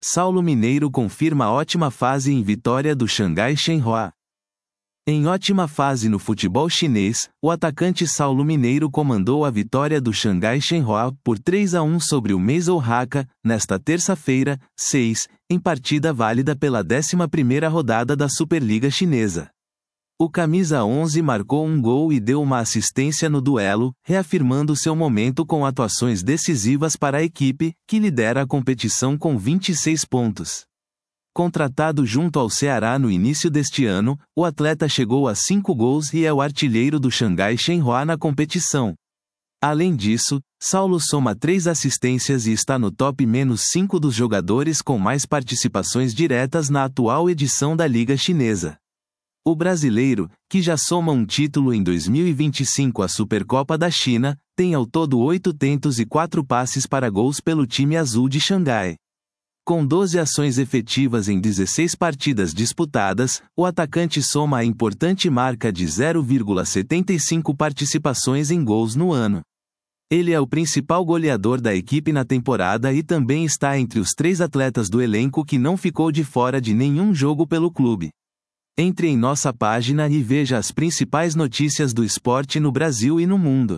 Saulo Mineiro confirma ótima fase em vitória do Xangai Shenhua. Em ótima fase no futebol chinês, o atacante Saulo Mineiro comandou a vitória do Xangai Shenhua por 3-1 sobre o Meizhou Haka, nesta terça-feira, 6, em partida válida pela 11ª rodada da Superliga Chinesa. O camisa 11 marcou um gol e deu uma assistência no duelo, reafirmando seu momento com atuações decisivas para a equipe, que lidera a competição com 26 pontos. Contratado junto ao Ceará no início deste ano, o atleta chegou a 5 gols e é o artilheiro do Xangai Shenhua na competição. Além disso, Saulo soma 3 assistências e está no top -5 dos jogadores com mais participações diretas na atual edição da Liga Chinesa. O brasileiro, que já soma um título em 2025 a Supercopa da China, tem ao todo 8 tentos e 4 passes para gols pelo time azul de Xangai. Com 12 ações efetivas em 16 partidas disputadas, o atacante soma a importante marca de 0,75 participações em gols no ano. Ele é o principal goleador da equipe na temporada e também está entre os 3 atletas do elenco que não ficou de fora de nenhum jogo pelo clube. Entre em nossa página e veja as principais notícias do esporte no Brasil e no mundo.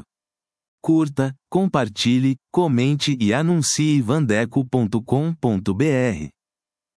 Curta, compartilhe, comente e anuncie vandeco.com.br.